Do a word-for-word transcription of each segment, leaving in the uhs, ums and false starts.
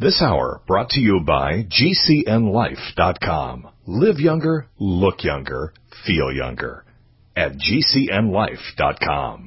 This hour brought to you by G C N life dot com. Live younger, look younger, feel younger at G C N life dot com.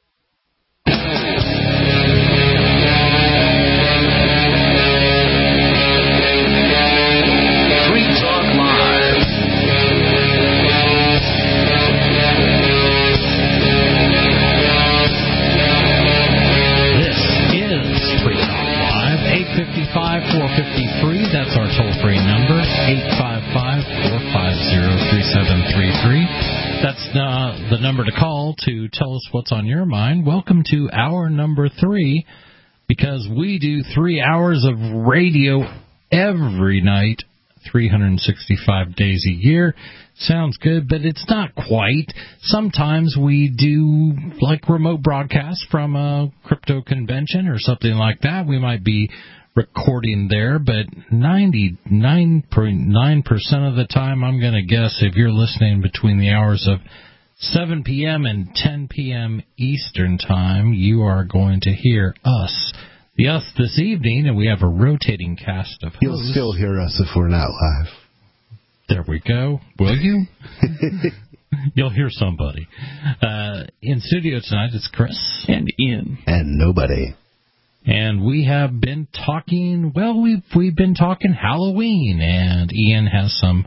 five four five three, that's our toll-free number, eight five five, four five zero, three seven three three. That's the, the number to call to tell us what's on your mind. Welcome to hour number three, because we do three hours of radio every night, three hundred sixty-five days a year. Sounds good, but it's not quite. Sometimes we do, like, remote broadcasts from a crypto convention or something like that. We might be recording there, but ninety-nine point nine percent of the time, I'm going to guess, if you're listening between the hours of seven p.m. and ten p.m. Eastern Time, you are going to hear us. The us this evening, and we have a rotating cast of hosts. You'll still hear us if we're not live. There we go. Will you? You'll hear somebody. Uh, in studio tonight, it's Chris. And Ian. And nobody. And we have been talking, well, we've, we've been talking Halloween, and Ian has some,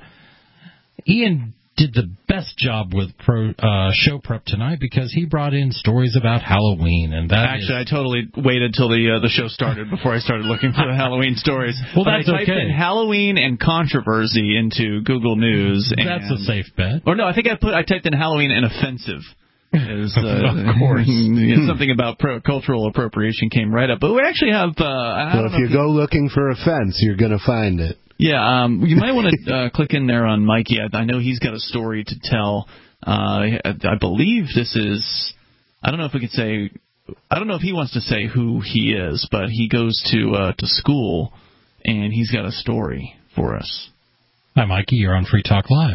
Ian did the best job with pro, uh, show prep tonight because he brought in stories about Halloween. And that Actually, is, I totally waited till the uh, the show started before I started looking for the Halloween stories. Well, but that's I typed okay. in Halloween and controversy into Google News. And, that's a safe bet. Or no, I think I put I typed in Halloween and offensive. Is, uh, of course. Something about pro- cultural appropriation came right up. But we actually have... Uh, I well, if you, you go looking for offense, you're going to find it. Yeah, um, you might want to uh, click in there on Mikey. I, I know he's got a story to tell. Uh, I believe this is... I don't know if we could say... I don't know if he wants to say who he is, but he goes to uh, to school, and he's got a story for us. Hi, Mikey. You're on Free Talk Live.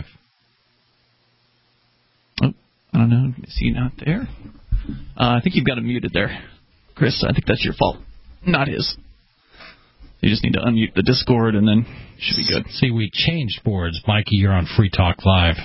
I don't know. Is he not there? Uh, I think you've got him muted there. Chris, I think that's your fault. Not his. You just need to unmute the Discord, and then it should be good. See, we changed boards. Mikey, you're on Free Talk Live.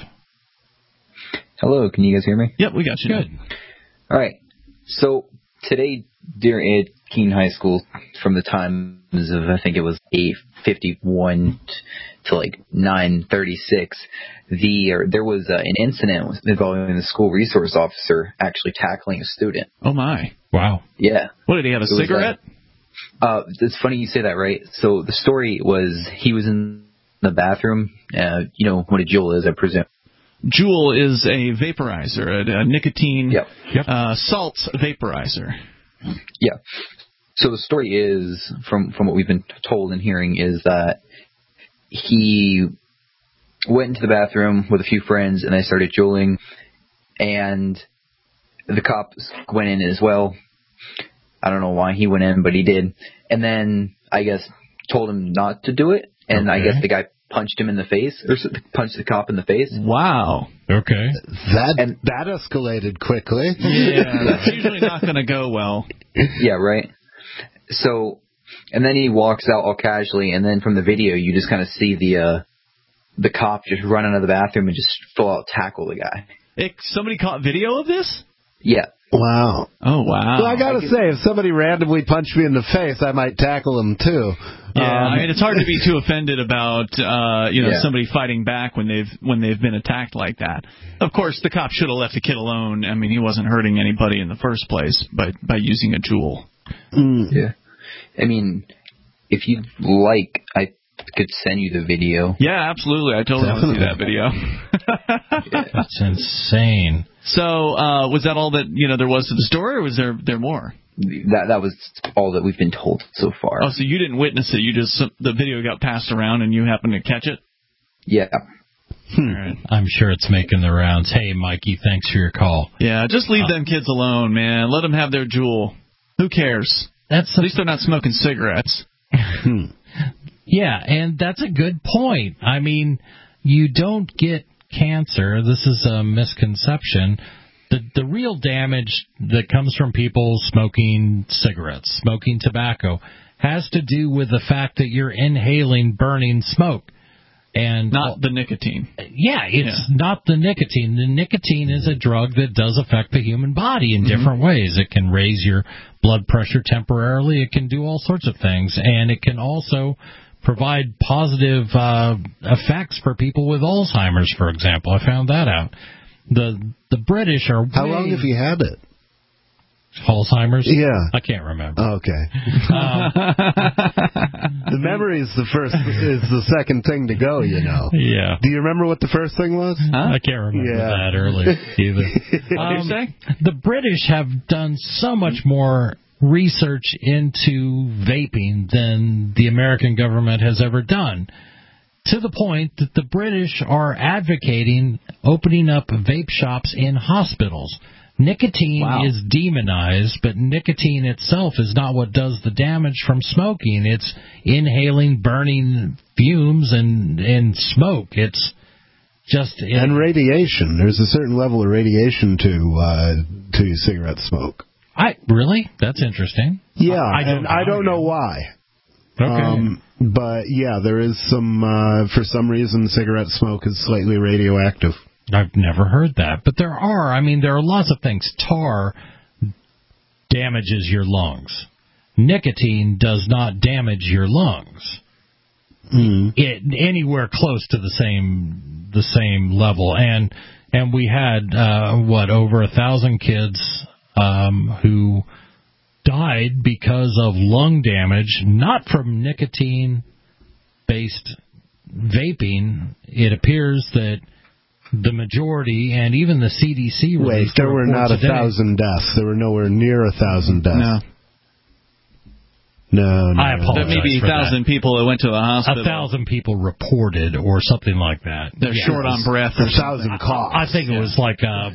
Hello, can you guys hear me? Yep, we got you. Good. All right. So today, during at Keene High School, from the times of, I think it was eight fifty-one to like nine thirty-six, the or there was uh, an incident involving the school resource officer actually tackling a student. Oh, my. Wow. Yeah. What, did he have, a it cigarette? Was, uh, uh, it's funny you say that, right? So the story was he was in the bathroom. Uh, you know what a Juul is, I presume. Juul is a vaporizer, a, a nicotine yep. Yep. Uh, salt vaporizer. Yeah. So the story is, from, from what we've been told and hearing, is that he went into the bathroom with a few friends and they started juuling, and the cops went in as well. I don't know why he went in, but he did. And then, I guess, told him not to do it, and okay. I guess the guy punched him in the face, or punched the cop in the face. Wow. Okay. That and, that escalated quickly. Yeah, that's usually not going to go well. Yeah, right. So, and then he walks out all casually, and then from the video, you just kind of see the uh, the cop just run out of the bathroom and just full out tackle the guy. It, somebody caught video of this? Yeah. Wow. Oh, wow. Well, I got to say, if somebody randomly punched me in the face, I might tackle him, too. Yeah, um, I mean, it's hard to be too offended about, uh, you know, yeah. somebody fighting back when they've when they've been attacked like that. Of course, the cop should have left the kid alone. I mean, he wasn't hurting anybody in the first place by, by using a Juul. Mm. Yeah. I mean, if you'd like, I could send you the video. Yeah, absolutely. I totally Definitely. want to see that video. Yeah. That's insane. So, uh, was that all that, you know, there was to the story, or was there there more? That that was all that we've been told so far. Oh, so you didn't witness it. You just, the video got passed around and you happened to catch it? Yeah. Hmm. All right. I'm sure it's making the rounds. Hey, Mikey, thanks for your call. Yeah, just leave uh, them kids alone, man. Let them have their Juul. Who cares? That's At least they're not smoking cigarettes. Yeah, and that's a good point. I mean, you don't get cancer. This is a misconception. The the real damage that comes from people smoking cigarettes, smoking tobacco, has to do with the fact that you're inhaling burning smoke. And not the nicotine. Yeah, it's yeah. not the nicotine. The nicotine is a drug that does affect the human body in mm-hmm. different ways. It can raise your blood pressure temporarily. It can do all sorts of things. And it can also provide positive uh, effects for people with Alzheimer's, for example. I found that out. The the British are How way... long have you had it? Alzheimer's? Yeah. I can't remember. Okay. Um, the memory is the first, is the second thing to go, you know. Yeah. Do you remember what the first thing was? Huh? I can't remember yeah. that earlier either. What did you say? The British have done so much more research into vaping than the American government has ever done, to the point that the British are advocating opening up vape shops in hospitals. Nicotine wow. is demonized, but nicotine itself is not what does the damage from smoking. It's inhaling burning fumes and, and smoke. It's just... It, and radiation. There's a certain level of radiation to uh, to cigarette smoke. I Really? That's interesting. Yeah, I, I don't, and I don't know why. Okay. Um, but, yeah, there is some... Uh, for some reason, cigarette smoke is slightly radioactive. I've never heard that. But there are, I mean, there are lots of things. Tar damages your lungs. Nicotine does not damage your lungs. Mm. It anywhere close to the same the same level. And and we had, uh, what, over a thousand kids um, who died because of lung damage, not from nicotine-based vaping. It appears that the majority, and even the C D C... Wait, there were not a thousand deaths. There were nowhere near a thousand deaths. No. No, no. I apologize. There may be a thousand that. people that went to the hospital. A thousand people reported, or something like that. They're yeah, short on breath. A thousand coughs. I think it yeah. was like a...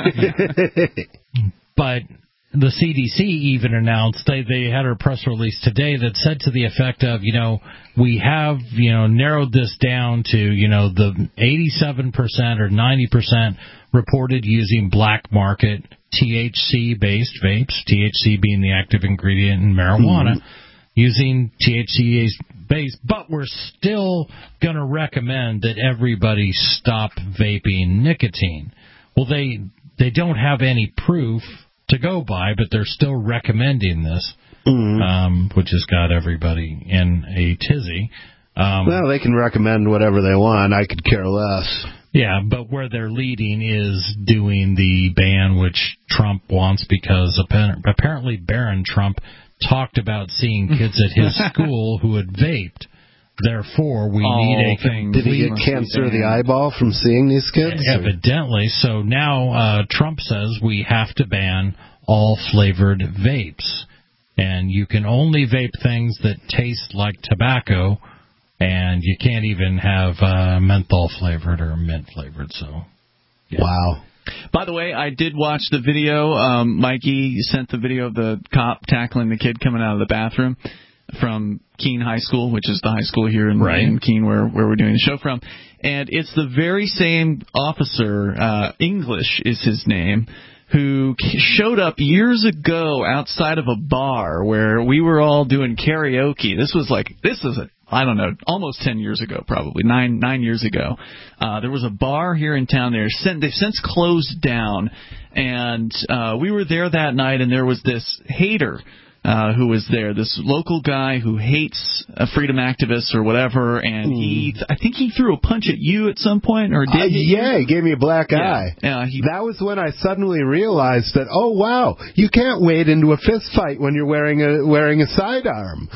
But... The C D C even announced, they, they had a press release today that said to the effect of, you know, we have, you know, narrowed this down to, you know, the eighty-seven percent or ninety percent reported using black market T H C-based vapes, T H C being the active ingredient in marijuana, mm-hmm. using T H C-based, but we're still going to recommend that everybody stop vaping nicotine. Well, they they don't have any proof to go by, but they're still recommending this, mm-hmm. um, which has got everybody in a tizzy. Um, well, they can recommend whatever they want. I could care less. Yeah, but where they're leading is doing the ban, which Trump wants, because apparently Barron Trump talked about seeing kids at his school who had vaped. Therefore, we All need a things. Did he get cancer of the eyeball from seeing these kids? Evidently. So now uh, Trump says we have to ban all flavored vapes. And you can only vape things that taste like tobacco, and you can't even have uh, menthol flavored or mint flavored. So, yeah. Wow. By the way, I did watch the video. Um, Mikey sent the video of the cop tackling the kid coming out of the bathroom from Keene High School, which is the high school here in, right. in Keene where, where we're doing the show from. And it's the very same officer, uh, English is his name, who showed up years ago outside of a bar where we were all doing karaoke. This was like, this is a, I don't know, almost ten years ago, probably, nine nine years ago. Uh, there was a bar here in town there. They've since closed down. And uh, we were there that night, and there was this hater Uh, who was there, this local guy who hates uh, freedom activists or whatever, and mm. he, I think he threw a punch at you at some point, or did uh, he? Yeah, he gave me a black yeah. eye. Yeah, he, that was when I suddenly realized that, oh, wow, you can't wade into a fist fight when you're wearing a wearing a sidearm.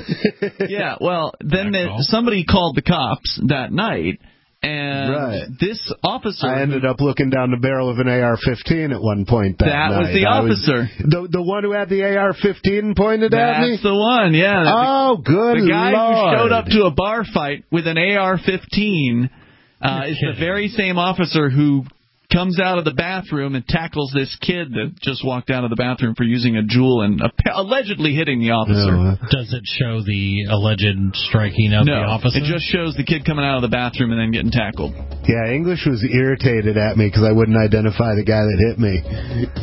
Yeah, well, then the, somebody called the cops that night, and right. this officer... I ended up looking down the barrel of an A R fifteen at one point that, that night. was the I officer. Was, the the one who had the A R fifteen pointed That's at me? That's the one, yeah. Oh, good The guy Lord. who showed up to a bar fight with an A R fifteen uh, is the very same officer who comes out of the bathroom and tackles this kid that just walked out of the bathroom for using a Juul and allegedly hitting the officer. No. Does it show the alleged striking of no, the officer? It just shows the kid coming out of the bathroom and then getting tackled. Yeah, English was irritated at me because I wouldn't identify the guy that hit me.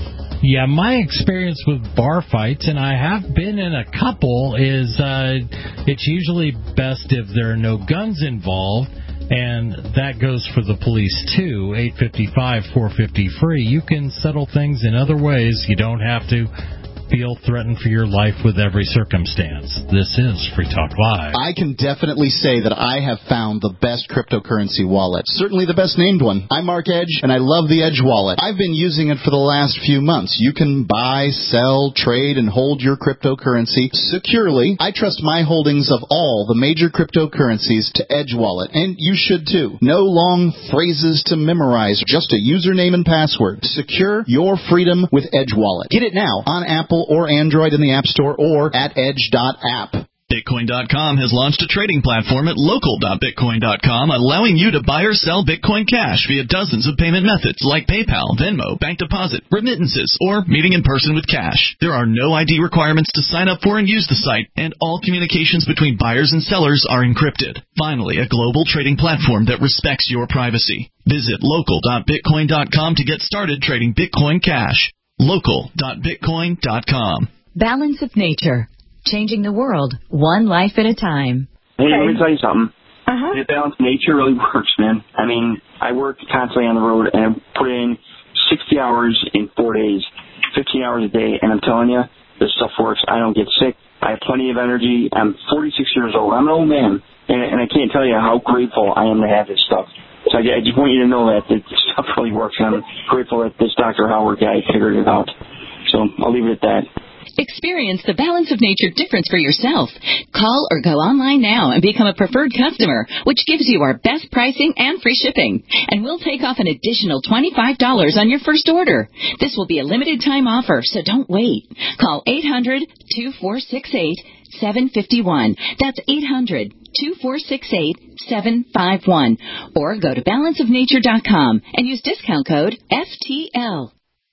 Yeah, my experience with bar fights, and I have been in a couple, is uh, it's usually best if there are no guns involved, and that goes for the police too. eight five five, four five zero, free. You can settle things in other ways. You don't have to feel threatened for your life with every circumstance. This is Free Talk Live. I can definitely say that I have found the best cryptocurrency wallet. Certainly the best named one. I'm Mark Edge, and I love the Edge wallet. I've been using it for the last few months. You can buy, sell, trade, and hold your cryptocurrency securely. I trust my holdings of all the major cryptocurrencies to Edge wallet, and you should too. No long phrases to memorize, just a username and password. Secure your freedom with Edge wallet. Get it now on Apple or Android in the App Store or at edge dot app. Bitcoin dot com has launched a trading platform at local dot bitcoin dot com, allowing you to buy or sell Bitcoin Cash via dozens of payment methods like PayPal, Venmo, bank deposit, remittances, or meeting in person with cash. There are no I D requirements to sign up for and use the site, and all communications between buyers and sellers are encrypted. Finally, a global trading platform that respects your privacy. Visit local dot bitcoin dot com to get started trading Bitcoin Cash. local dot bitcoin dot com. Balance of Nature. Changing the world, one life at a time. Hey, let me tell you something. Uh-huh. The Balance of Nature really works, man. I mean, I work constantly on the road, and I put in sixty hours in four days, fifteen hours a day, and I'm telling you, this stuff works. I don't get sick. I have plenty of energy. I'm forty-six years old. I'm an old man, and, and I can't tell you how grateful I am to have this stuff. So I, I just want you to know that this stuff really works, and I'm grateful that this Doctor Howard guy figured it out. So I'll leave it at that. Experience the Balance of Nature difference for yourself. Call or go online now and become a preferred customer, which gives you our best pricing and free shipping. And we'll take off an additional twenty-five dollars on your first order. This will be a limited time offer, so don't wait. Call eight hundred, two four six eight, seven five one. That's eight hundred, two four six eight, seven five one. Or go to balance of nature dot com and use discount code F T L.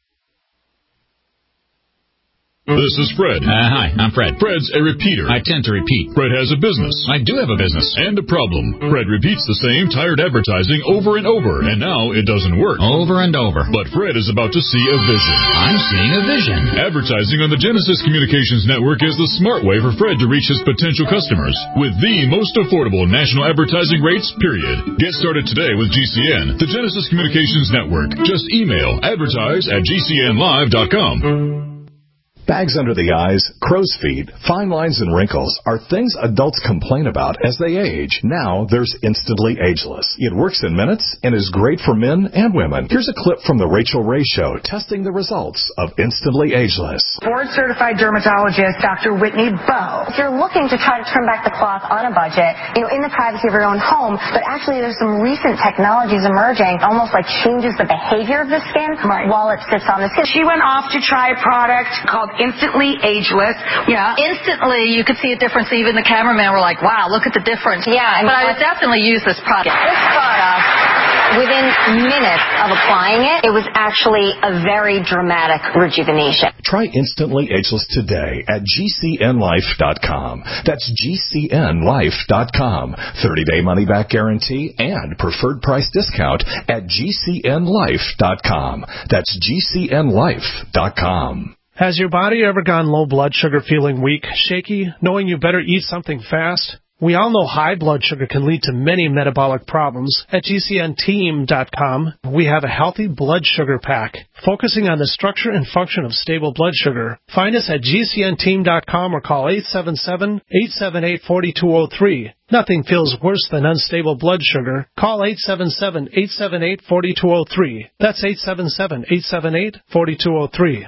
This is Fred. Uh, hi, I'm Fred. Fred's a repeater. I tend to repeat. Fred has a business. I do have a business. And a problem. Fred repeats the same tired advertising over and over, and now it doesn't work. Over and over. But Fred is about to see a vision. I'm seeing a vision. Advertising on the Genesis Communications Network is the smart way for Fred to reach his potential customers with the most affordable national advertising rates, period. Get started today with G C N, the Genesis Communications Network. Just email advertise at g c n live dot com. Bags under the eyes, crow's feet, fine lines, and wrinkles are things adults complain about as they age. Now there's Instantly Ageless. It works in minutes and is great for men and women. Here's a clip from The Rachel Ray Show testing the results of Instantly Ageless. Board-certified dermatologist Doctor Whitney Bowe. If you're looking to try to trim back the cloth on a budget, you know, in the privacy of your own home, but actually there's some recent technologies emerging, almost like changes the behavior of the skin right. while it sits on the skin. She went off to try a product called Instantly Ageless. Yeah. Instantly, you could see a difference. Even the cameraman were like, wow, look at the difference. Yeah. I mean, but I would definitely use this product. This product, within minutes of applying it, it was actually a very dramatic rejuvenation. Try Instantly Ageless today at g c n life dot com. That's g c n life dot com. thirty-day money-back guarantee and preferred price discount at g c n life dot com. That's g c n life dot com. Has your body ever gone low blood sugar, feeling weak, shaky, knowing you better eat something fast? We all know high blood sugar can lead to many metabolic problems. At g c n team dot com, we have a healthy blood sugar pack, focusing on the structure and function of stable blood sugar. Find us at g c n team dot com or call eight seven seven, eight seven eight, four two zero three. Nothing feels worse than unstable blood sugar. Call eight seven seven, eight seven eight, four two zero three. That's eight seven seven, eight seven eight, four two zero three.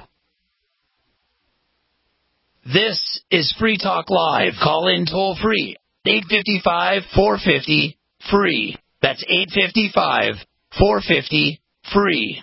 This is Free Talk Live. Call in toll free. eight five five, four five zero, free. That's eight five five, four five zero, free.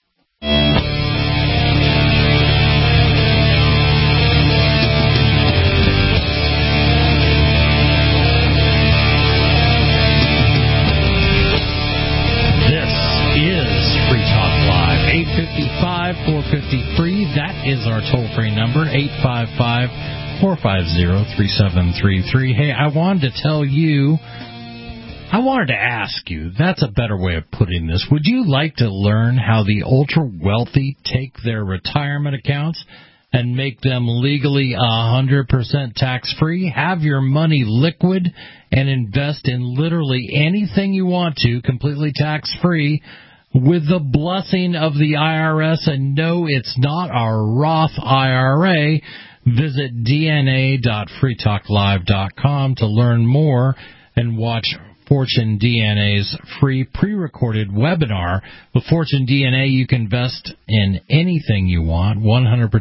This is Free Talk Live. eight five five, four five zero, free. That is our toll-free number, eight five five, four five zero, three seven three three. Hey, I wanted to tell you I wanted to ask you, that's a better way of putting this. Would you like to learn how the ultra-wealthy take their retirement accounts and make them legally one hundred percent tax-free? Have your money liquid and invest in literally anything you want to, completely tax-free, with the blessing of the I R S. And no, it's not our Roth I R A. Visit d n a dot free talk live dot com to learn more and watch Fortune D N A's free pre-recorded webinar. With Fortune D N A, you can invest in anything you want, one hundred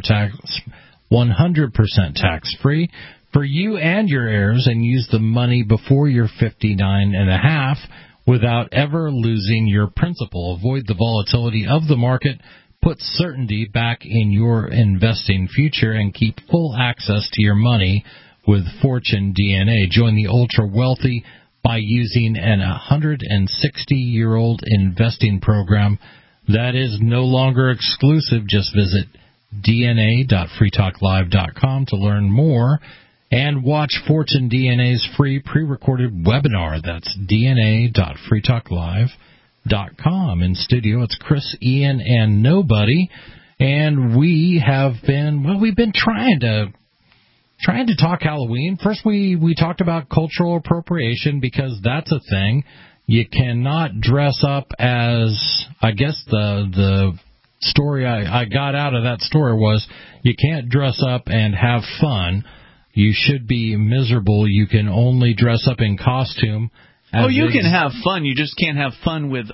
percent tax-free for you and your heirs, and use the money before you're fifty-nine and a half without ever losing your principal. Avoid the volatility of the market, put certainty back in your investing future, and keep full access to your money with Fortune D N A. Join the ultra-wealthy by using an one hundred sixty-year-old investing program that is no longer exclusive. Just visit d n a dot free talk live dot com to learn more and watch Fortune D N A's free pre-recorded webinar. That's d n a dot free talk live dot com. In studio, it's Chris, Ian, and Nobody, and we have been, well, we've been trying to Trying to talk Halloween. First, we, we talked about cultural appropriation, because that's a thing. You cannot dress up as, I guess the the story I, I got out of that story was, you can't dress up and have fun. You should be miserable. You can only dress up in costume. Oh, you ex- can have fun. You just can't have fun with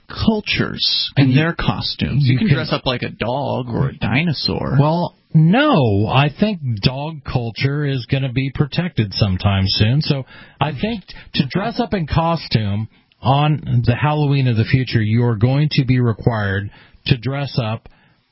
cultures and you, their costumes. You, you can, can dress up like a dog or a dinosaur. Well, no, I think dog culture is going to be protected sometime soon. So I think to dress up in costume on the Halloween of the future, you are going to be required to dress up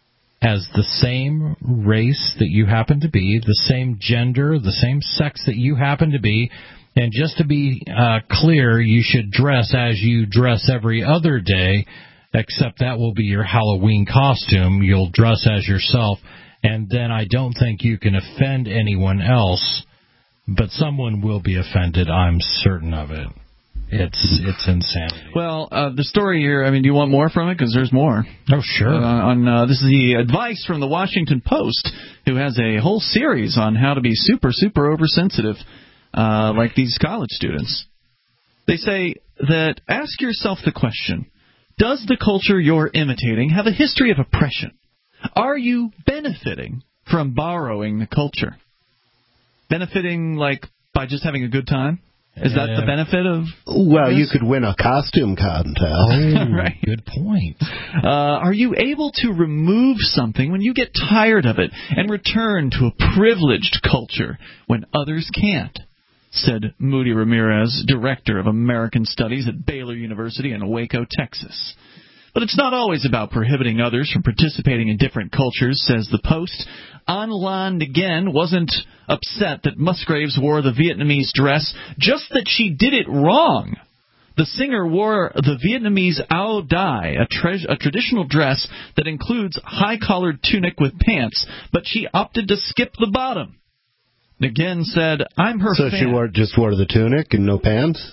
as the same race that you happen to be, the same gender, the same sex that you happen to be. And just to be uh, clear, you should dress as you dress every other day, except that will be your Halloween costume. You'll dress as yourself. And then I don't think you can offend anyone else, but someone will be offended. I'm certain of it. It's it's insanity. Well, uh, the story here, I mean, do you want more from it? Because there's more. Oh, sure. Uh, on uh, This is the advice from the Washington Post, who has a whole series on how to be super, super oversensitive, uh, like these college students. They say that ask yourself the question, does the culture you're imitating have a history of oppression? Are you benefiting from borrowing the culture? Benefiting, like, by just having a good time? Is that the benefit of... Well, you could win a costume contest. Oh, right. Good point. Uh, are you able to remove something when you get tired of it and return to a privileged culture when others can't? Said Moody Ramirez, Director of American Studies at Baylor University in Waco, Texas. But it's not always about prohibiting others from participating in different cultures, says the Post. An Lan Nguyen wasn't upset that Musgraves wore the Vietnamese dress, just that she did it wrong. The singer wore the Vietnamese Ao Dai, a, tre- a traditional dress that includes high-collared tunic with pants, but she opted to skip the bottom. Nguyen said, I'm her so fan. So she wore, just wore the tunic and no pants?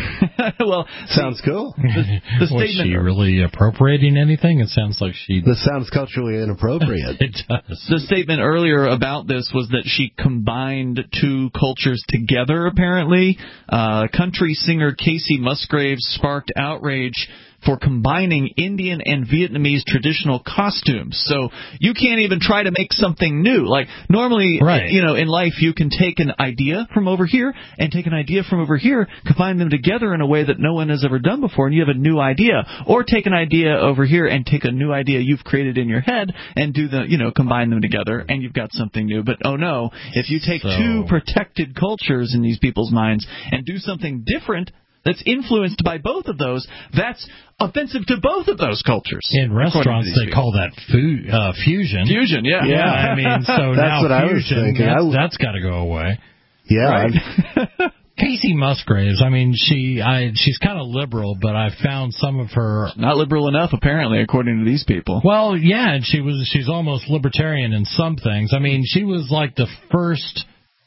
Well, sounds cool. The, the statement, was she really appropriating anything? It sounds like she... This sounds culturally inappropriate. It does. The statement earlier about this was that she combined two cultures together, apparently. Uh, country singer Casey Musgraves sparked outrage for combining Indian and Vietnamese traditional costumes. So you can't even try to make something new. Like, normally, right. you know, in life, you can take an idea from over here and take an idea from over here, combine them together in a way that no one has ever done before, and you have a new idea. Or take an idea over here and take a new idea you've created in your head and do the, you know, combine them together, and you've got something new. But, oh no, if you take so... two protected cultures in these people's minds and do something different that's influenced by both of those, that's offensive to both of those cultures. In restaurants, they people. call that fu- uh, fusion. Fusion, yeah. Yeah, I mean, so that's now what fusion, I was thinking. that's, I... that's got to go away. Yeah. Right? Casey Musgraves, I mean, she, I, she's kind of liberal, but I found some of her... Not liberal enough, apparently, according to these people. Well, yeah, and she was, she's almost libertarian in some things. I mean, she was like the first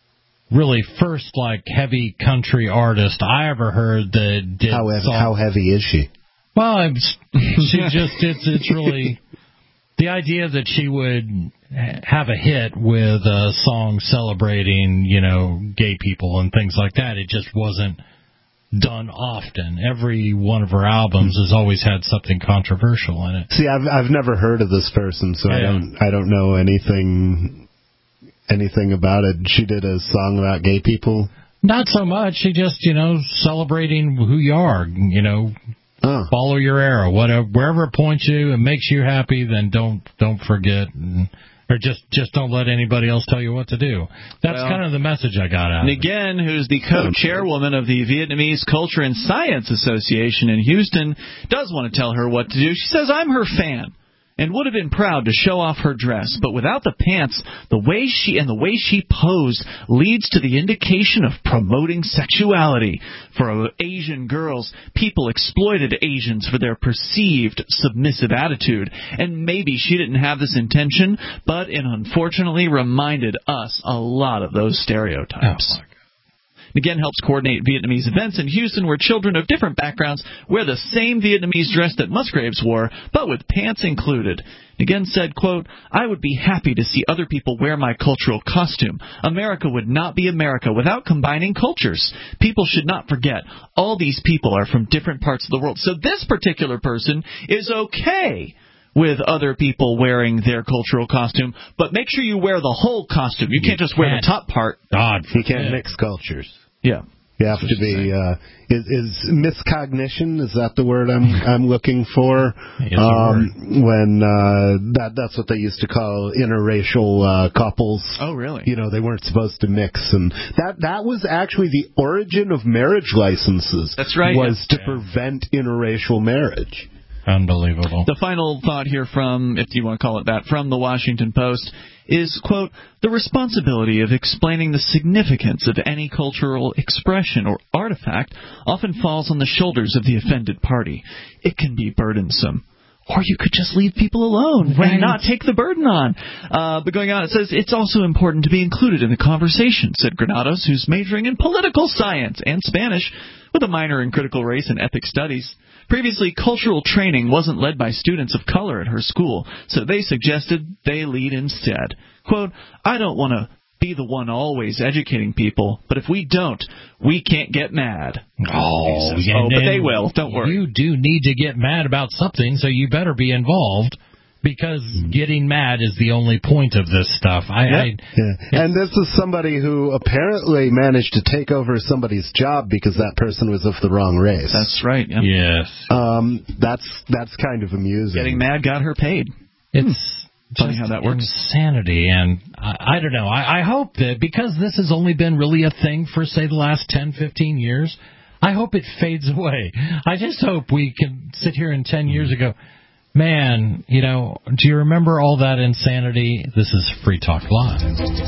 really first like heavy country artist I ever heard that did. How, heavy, song. how heavy is she? Well, it's, she just it's it's really the idea that she would have a hit with a song celebrating, you know, gay people and things like that. It just wasn't done often. Every one of her albums has always had something controversial in it. See, I've I've never heard of this person, so yeah. I don't I don't know anything anything about it. She did a song about gay people. Not so much. She just, you know, celebrating who you are. You know, oh. follow your arrow. Whatever, wherever it points you and makes you happy, then don't don't forget. And, Or just, just don't let anybody else tell you what to do. That's well, kind of the message I got out of it. Nguyen, who's the co-chairwoman of the Vietnamese Culture and Science Association in Houston, does want to tell her what to do. She says, I'm her fan and would have been proud to show off her dress, but without the pants, the way she and the way she posed leads to the indication of promoting sexuality. For Asian girls, people exploited Asians for their perceived submissive attitude, and maybe she didn't have this intention, but it unfortunately reminded us a lot of those stereotypes. Oh, Nguyen helps coordinate Vietnamese events in Houston where children of different backgrounds wear the same Vietnamese dress that Musgraves wore, but with pants included. Nguyen said, quote, I would be happy to see other people wear my cultural costume. America would not be America without combining cultures. People should not forget, all these people are from different parts of the world. So this particular person is okay with other people wearing their cultural costume, but make sure you wear the whole costume. You, you can't just can't. wear the top part. God, you can't yeah. mix cultures. Yeah. You have to be, uh, is, is miscognition, is that the word I'm I'm looking for? Um, when uh, that that's what they used to call interracial uh, couples. Oh, really? You know, they weren't supposed to mix. And that, that was actually the origin of marriage licenses. That's right. Was yeah. to prevent interracial marriage. Unbelievable. The final thought here from, if you want to call it that, from the Washington Post is, quote, the responsibility of explaining the significance of any cultural expression or artifact often falls on the shoulders of the offended party. It can be burdensome. Or you could just leave people alone right. and not take the burden on. Uh, but going on, it says, it's also important to be included in the conversation, said Granados, who's majoring in political science and Spanish with a minor in critical race and ethnic studies. Previously, cultural training wasn't led by students of color at her school, so they suggested they lead instead. Quote, I don't want to be the one always educating people, but if we don't, we can't get mad. Oh, says, oh but they will. Don't worry. You do need to get mad about something, so you better be involved. Because getting mad is the only point of this stuff. I, yeah. I yeah. And this is somebody who apparently managed to take over somebody's job because that person was of the wrong race. That's right. Yeah. Yes. Um, that's that's kind of amusing. Getting mad got her paid. It's hmm. funny how that works. Insanity, and I, I don't know. I, I hope that because this has only been really a thing for say the last ten, fifteen years, I hope it fades away. I just hope we can sit here in ten years ago. Man, you know, do you remember all that insanity? This is Free Talk Live.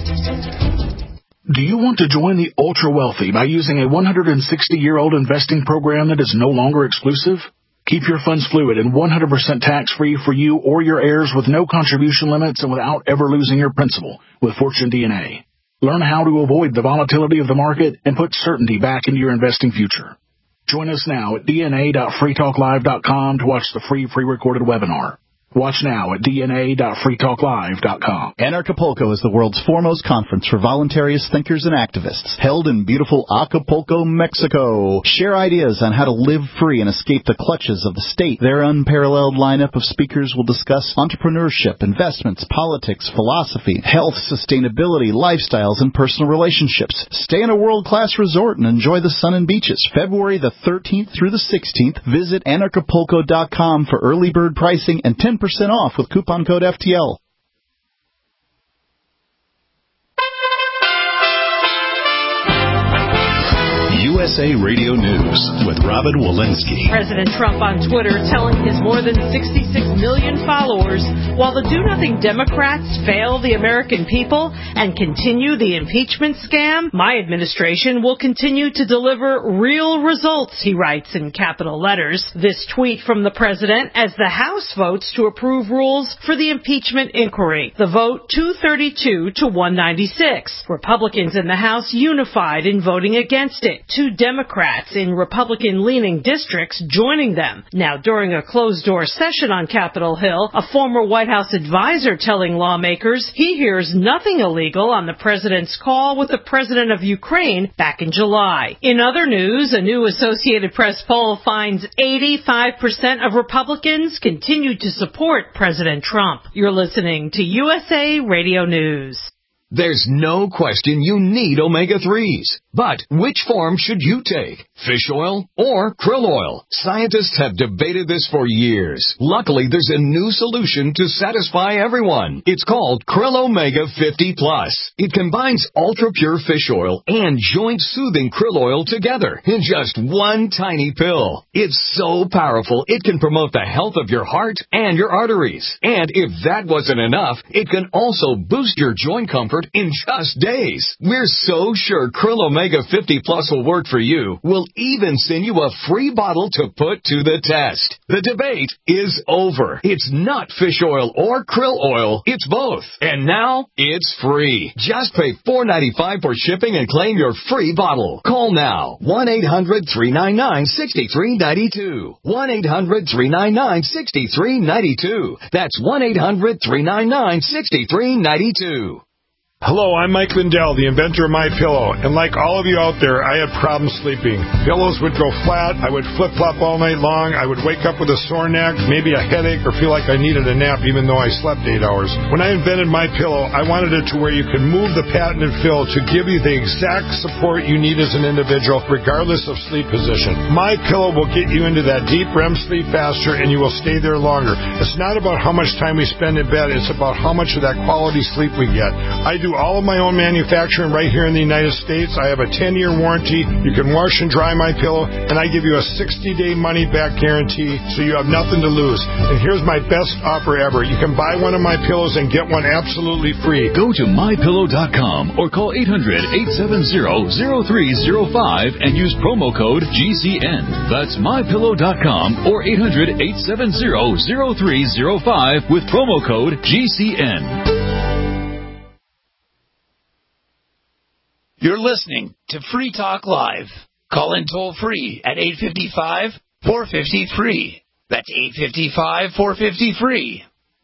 Do you want to join the ultra-wealthy by using a one hundred sixty-year-old investing program that is no longer exclusive? Keep your funds fluid and one hundred percent tax-free for you or your heirs with no contribution limits and without ever losing your principal with Fortune D N A. Learn how to avoid the volatility of the market and put certainty back into your investing future. Join us now at d n a dot free talk live dot com to watch the free pre-recorded webinar. Watch now at d n a dot free talk live dot com. Anarchapulco is the world's foremost conference for voluntarists, thinkers, and activists, held in beautiful Acapulco, Mexico. Share ideas on how to live free and escape the clutches of the state. Their unparalleled lineup of speakers will discuss entrepreneurship, investments, politics, philosophy, health, sustainability, lifestyles, and personal relationships. Stay in a world-class resort and enjoy the sun and beaches. February the thirteenth through the sixteenth. Visit anarchapulco dot com for early bird pricing and ten percent off with coupon code F T L. U S A Radio News with Robin Walensky. President Trump on Twitter telling his more than sixty-six million followers, while the do-nothing Democrats fail the American people and continue the impeachment scam, my administration will continue to deliver real results, he writes in capital letters. This tweet from the president as the House votes to approve rules for the impeachment inquiry. The vote two thirty-two to one ninety-six. Republicans in the House unified in voting against it. Two Democrats in Republican-leaning districts joining them. Now, during a closed-door session on Capitol Hill, a former White House advisor telling lawmakers he hears nothing illegal on the president's call with the president of Ukraine back in July. In other news, a new Associated Press poll finds eighty-five percent of Republicans continue to support President Trump. You're listening to U S A Radio News. There's no question you need omega threes. But which form should you take? Fish oil or krill oil? Scientists have debated this for years. Luckily, there's a new solution to satisfy everyone. It's called Krill Omega fifty plus. It combines ultra-pure fish oil and joint-soothing krill oil together in just one tiny pill. It's so powerful, it can promote the health of your heart and your arteries. And if that wasn't enough, it can also boost your joint comfort in just days. We're so sure Krill Omega fifty plus will work for you. We'll even send you a free bottle to put to the test. The debate is over. It's not fish oil or krill oil. It's both. And now it's free. Just pay four ninety-five for shipping and claim your free bottle. Call now. one eight hundred three nine nine six three nine two. one eight hundred three nine nine six three nine two. That's one eight hundred three nine nine six three nine two. Hello, I'm Mike Lindell, the inventor of MyPillow, and like all of you out there, I had problems sleeping. Pillows would go flat, I would flip-flop all night long, I would wake up with a sore neck, maybe a headache, or feel like I needed a nap even though I slept eight hours. When I invented MyPillow, I wanted it to where you could move the patented fill to give you the exact support you need as an individual, regardless of sleep position. MyPillow will get you into that deep R E M sleep faster, and you will stay there longer. It's not about how much time we spend in bed, it's about how much of that quality sleep we get. I do all of my own manufacturing right here in the United States. I have a ten-year warranty. You can wash and dry my pillow, and I give you a sixty-day money-back guarantee, so you have nothing to lose. And here's my best offer ever. You can buy one of my pillows and get one absolutely free. Go to my pillow dot com or call eight hundred eight seven zero zero three zero five and use promo code G C N. That's my pillow dot com or eight hundred eight seven zero zero three zero five with promo code G C N. You're listening to Free Talk Live. Call in toll free at eight five five, four five zero, free. That's eight five five, four five zero, free.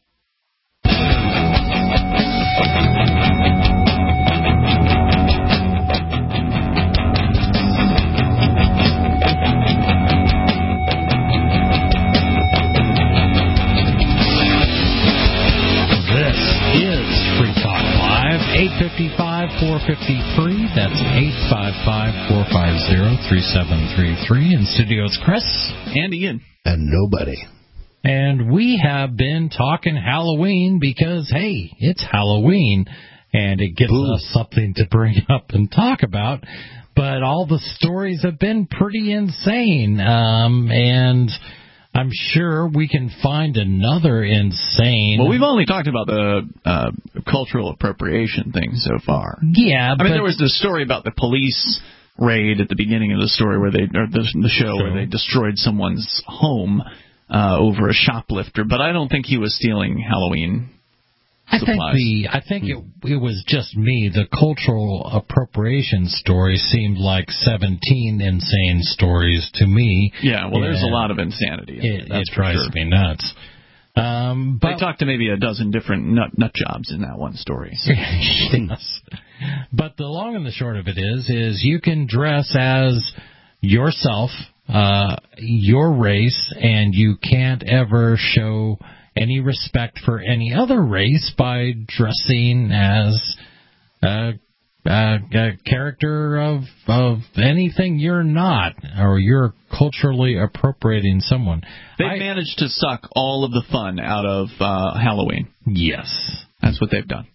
eight five five, four five zero, free. That's eight five five, four five zero, three seven three three. In studio, it's Chris. And Ian. And nobody. And we have been talking Halloween because, hey, it's Halloween, and it gives Ooh. us something to bring up and talk about. But all the stories have been pretty insane, um, and I'm sure we can find another insane... Well, we've only talked about the uh, cultural appropriation thing so far. Yeah, I but... mean, there was the story about the police raid at the beginning of the story, where they or the, the show, sure. where they destroyed someone's home uh, over a shoplifter, but I don't think he was stealing Halloween I supplies. think the I think it it was just me. The cultural appropriation story seemed like seventeen insane stories to me. Yeah, well, there's a lot of insanity. In it it, that's it drives sure. me nuts. Um, but they talked to maybe a dozen different nut nut jobs in that one story. So. Yes. But the long and the short of it is, is you can dress as yourself, uh, your race, and you can't ever show any respect for any other race by dressing as a, a, a character of of anything you're not, or you're culturally appropriating someone. They've I, managed to suck all of the fun out of uh, Halloween. Yes. That's what they've done.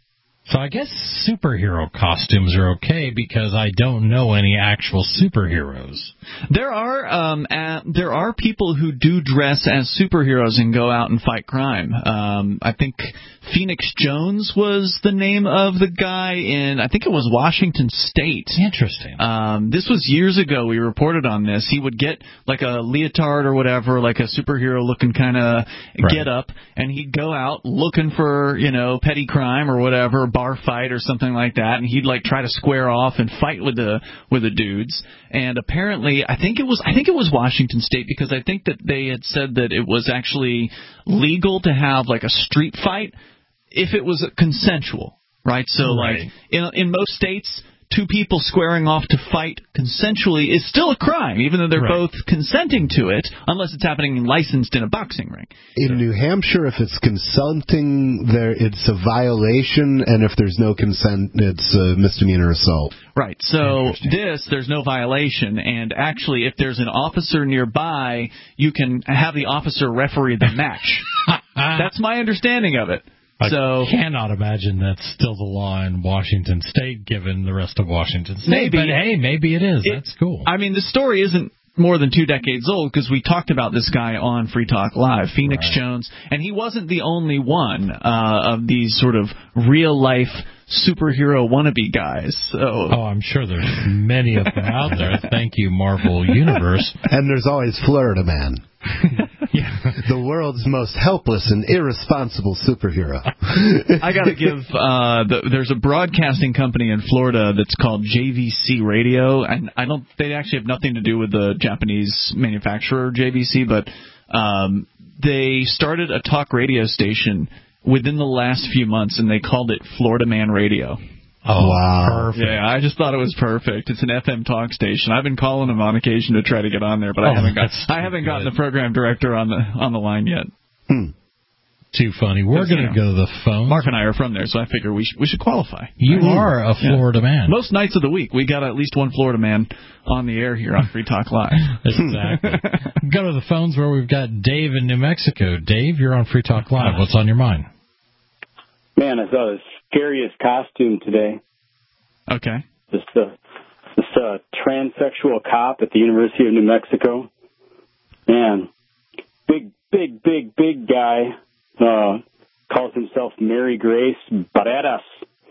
So I guess superhero costumes are okay because I don't know any actual superheroes. There are um, uh, there are people who do dress as superheroes and go out and fight crime. Um, I think Phoenix Jones was the name of the guy in, I think it was Washington State. Interesting. Um, this was years ago. We reported on this. He would get like a leotard or whatever, like a superhero-looking kind of Right. get up, and he'd go out looking for, you know, petty crime or whatever, bar fight or something like that, and he'd like try to square off and fight with the with the dudes. And apparently, I think it was I think it was Washington State, because I think that they had said that it was actually legal to have like a street fight if it was consensual, right? So Right. like in in most states, two people squaring off to fight consensually is still a crime, even though they're Right. both consenting to it, unless it's happening licensed in a boxing ring. In New Hampshire, if it's consenting, there it's a violation, and if there's no consent, it's a misdemeanor assault. Right. So this, there's no violation, and actually, if there's an officer nearby, you can have the officer referee the match. That's my understanding of it. I So cannot imagine that's still the law in Washington State, given the rest of Washington State. Maybe. But hey, maybe it is. It- That's cool. I mean, the story isn't more than two decades old, because we talked about this guy on Free Talk Live, Phoenix Right. Jones, and he wasn't the only one uh, of these sort of real-life superhero wannabe guys. So, Oh, I'm sure there's many of them out there. Thank you, Marvel Universe. And there's always Florida Man. Yeah. The world's most helpless and irresponsible superhero. I got to give. Uh, the, there's a broadcasting company in Florida that's called J V C Radio, and I don't. They actually have nothing to do with the Japanese manufacturer J V C, but um, they started a talk radio station within the last few months, and they called it Florida Man Radio. Oh, Wow. perfect. Yeah, I just thought it was perfect. It's an F M talk station. I've been calling them on occasion to try to get on there, but I Oh, haven't got. that's I haven't gotten good. the program director on the on the line yet. Hmm. Too funny. We're Because, you going to know, go to the phone. Mark and I are from there, so I figure we sh- we should qualify. You are a Florida man. Most nights of the week, we got at least one Florida man on the air here on Free Talk Live. Exactly. Go to the phones where we've got Dave in New Mexico. Dave, you're on Free Talk Live. What's on your mind? Man, I saw the scariest costume today. Okay. This uh, this uh, transsexual cop at the University of New Mexico. Man, big, big, big, big guy. Uh, calls himself Mary Grace Barreras,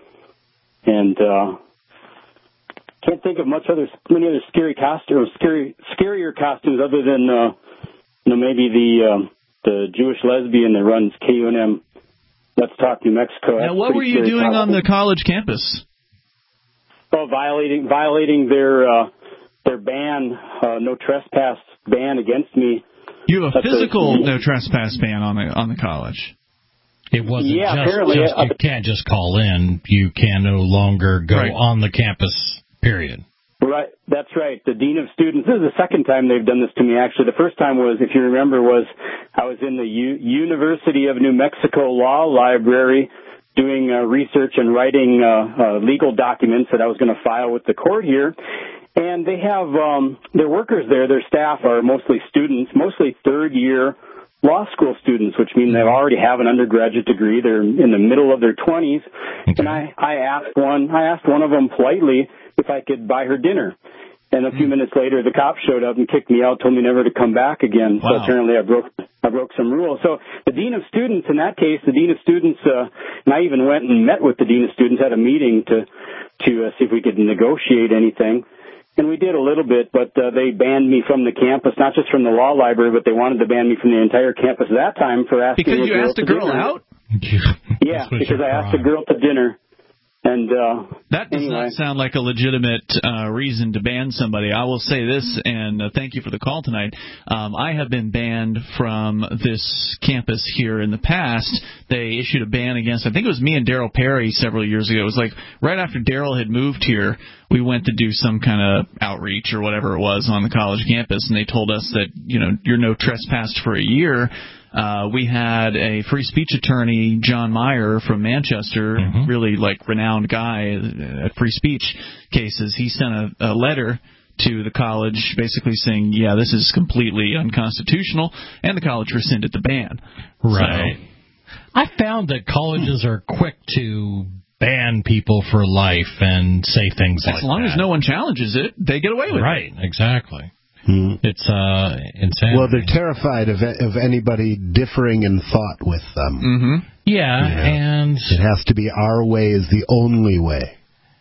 and uh, can't think of much other many other scary costumes, scary, scarier costumes other than uh, you know maybe the um, the Jewish lesbian that runs K U N M. Let's Talk New Mexico. Now, That's what were pretty you scary doing on costume. the college campus? Oh, violating violating their uh, their ban, uh, no trespass ban against me. You have a That's physical a- no trespass ban on the on the college. It wasn't Yeah, just, apparently, just uh, you can't just call in. You can no longer go Right. on the campus, period. Right, that's right. The dean of students. This is the second time they've done this to me. Actually, the first time was, if you remember, was I was in the U- University of New Mexico Law Library doing uh, research and writing uh, uh, legal documents that I was going to file with the court here. And they have um, their workers there. Their staff are mostly students, mostly third year law school students, which means they already have an undergraduate degree. They're in the middle of their twenties. Okay. And I, I asked one, I asked one of them politely if I could buy her dinner. And a few minutes later, the cop showed up and kicked me out, told me never to come back again. So Wow. apparently I broke, I broke some rules. So the dean of students, in that case, the dean of students, uh, and I even went and met with the dean of students, had a meeting to, to uh, see if we could negotiate anything. And we did a little bit, but uh, they banned me from the campus, not just from the law library, but they wanted to ban me from the entire campus at that time for asking Because you girl asked a to girl dinner. out? Yeah, This was because your I asked a crime. girl to dinner. And uh, That does anyway. not sound like a legitimate uh, reason to ban somebody. I will say this, and uh, thank you for the call tonight. Um, I have been banned from this campus here in the past. They issued a ban against, I think it was me and Daryl Perry several years ago. It was like right after Daryl had moved here, we went to do some kind of outreach or whatever it was on the college campus, and they told us that, you know, you're no trespassed for a year. Uh, we had a free speech attorney, John Meyer from Manchester, Mm-hmm. really like renowned guy at free speech cases. He sent a, a letter to the college basically saying, yeah, this is completely unconstitutional, and the college rescinded the ban. Right. So, I found that colleges are quick to ban people for life and say things as like that. As long as no one challenges it, they get away with right, it. Right, exactly. Hmm. It's uh, insane. Well, they're terrified of of anybody differing in thought with them. Mm-hmm. Yeah, you know, and it has to be our way is the only way.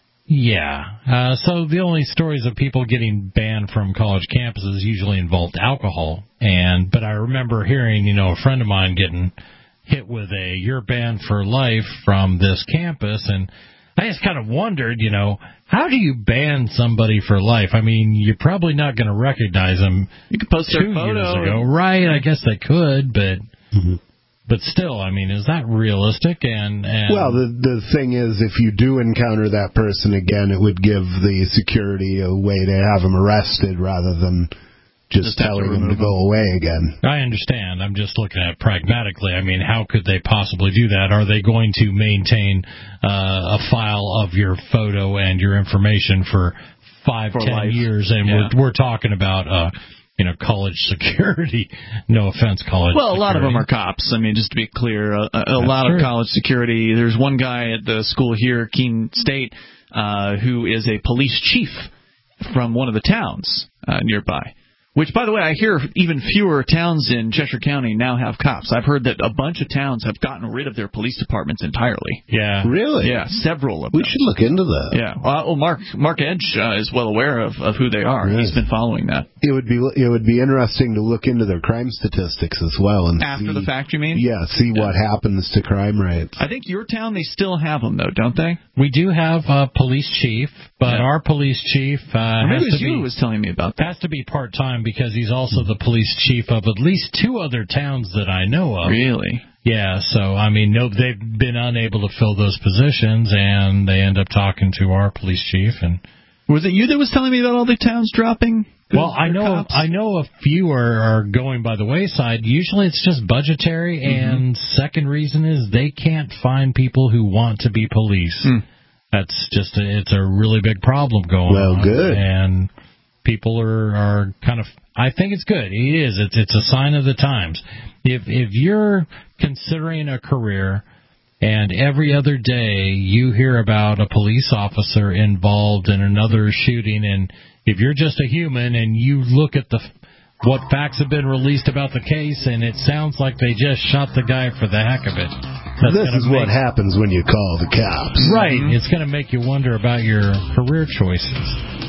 Yeah. Uh, so the only stories of people getting banned from college campuses usually involved alcohol. And but I remember hearing, you know, a friend of mine getting hit with a "you're banned for life" from this campus, and I just kind of wondered, you know, how do you ban somebody for life? I mean, you're probably not going to recognize them. You could post two their photo years ago, right? I guess they could, but. Mm-hmm. But still, I mean, is that realistic? And, and well, the the thing is, if you do encounter that person again, it would give the security a way to have them arrested rather than just, just telling them to go them. away again. I understand. I'm just looking at it pragmatically. I mean, how could they possibly do that? Are they going to maintain uh, a file of your photo and your information for five, for ten life. years? And yeah. we're we're talking about. Uh, You know, college security. No offense, college Well, a security. lot of them are cops. I mean, just to be clear, a, a lot true. of college security. There's one guy at the school here, Keene State, uh, who is a police chief from one of the towns uh, nearby. Which, by the way, I hear even fewer towns in Cheshire County now have cops. I've heard that a bunch of towns have gotten rid of their police departments entirely. Yeah. Really? Yeah, several of we them. We should look into that. Yeah. Well, Mark Mark Edge uh, is well aware of, of who they are. Yes. He's been following that. It would be it would be interesting to look into their crime statistics as well. And After see, the fact, you mean? Yeah, see yeah. what happens to crime rates. I think your town, they still have them, though, don't they? We do have a police chief, but yeah. our police chief uh, maybe has it was to you be, who was telling me about that. has to be part-time because he's also the police chief of at least two other towns that I know of. Really? Yeah, so, I mean, no, they've been unable to fill those positions, and they end up talking to our police chief. And was it you that was telling me about all the towns dropping? Well, I know cops? I know a few are, are going by the wayside. Usually it's just budgetary, mm-hmm. and second reason is they can't find people who want to be police. Mm. That's just a, it's a really big problem going well, on. Well, good. And people are, are kind of, I think it's good. It is. It's it's a sign of the times. If if you're considering a career and every other day you hear about a police officer involved in another shooting, and if you're just a human and you look at the what facts have been released about the case and it sounds like they just shot the guy for the heck of it. This is make, what happens when you call the cops. Right. Mm-hmm. It's going to make you wonder about your career choices.